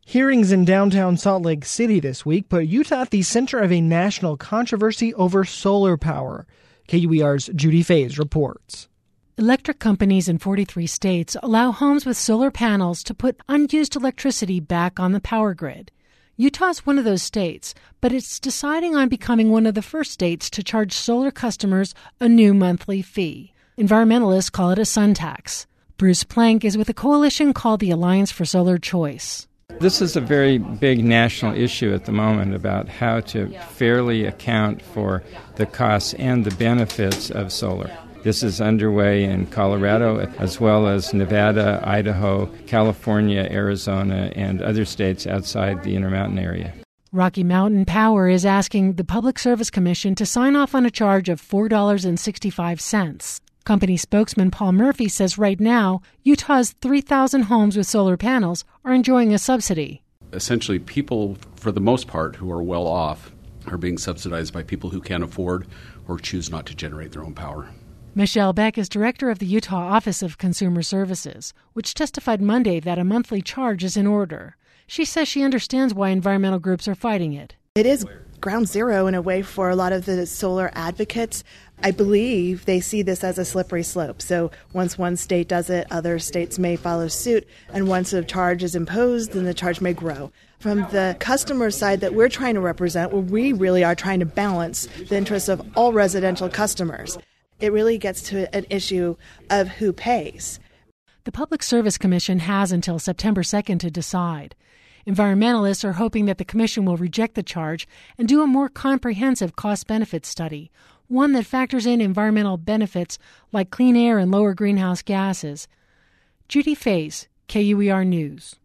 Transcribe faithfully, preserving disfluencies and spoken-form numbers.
Hearings in downtown Salt Lake City this week put Utah at the center of a national controversy over solar power. K U E R's Judy Fays reports. Electric companies in forty-three states allow homes with solar panels to put unused electricity back on the power grid. Utah is one of those states, but it's deciding on becoming one of the first states to charge solar customers a new monthly fee. Environmentalists call it a sun tax. Bruce Plank is with a coalition called the Alliance for Solar Choice. This is a very big national issue at the moment about how to fairly account for the costs and the benefits of solar. This is underway in Colorado as well as Nevada, Idaho, California, Arizona, and other states outside the Intermountain area. Rocky Mountain Power is asking the Public Service Commission to sign off on a charge of four dollars and sixty-five cents. Company spokesman Paul Murphy says right now, Utah's three thousand homes with solar panels are enjoying a subsidy. Essentially, people, for the most part, who are well off are being subsidized by people who can't afford or choose not to generate their own power. Michelle Beck is director of the Utah Office of Consumer Services, which testified Monday that a monthly charge is in order. She says she understands why environmental groups are fighting it. It is ground zero in a way for a lot of the solar advocates. I believe they see this as a slippery slope. So once one state does it, other states may follow suit. And once a charge is imposed, then the charge may grow. From the customer side that we're trying to represent, where we really are trying to balance the interests of all residential customers, it really gets to an issue of who pays. The Public Service Commission has until September second to decide. Environmentalists are hoping that the commission will reject the charge and do a more comprehensive cost-benefit study, one that factors in environmental benefits like clean air and lower greenhouse gases. Judy Fays, K U E R News.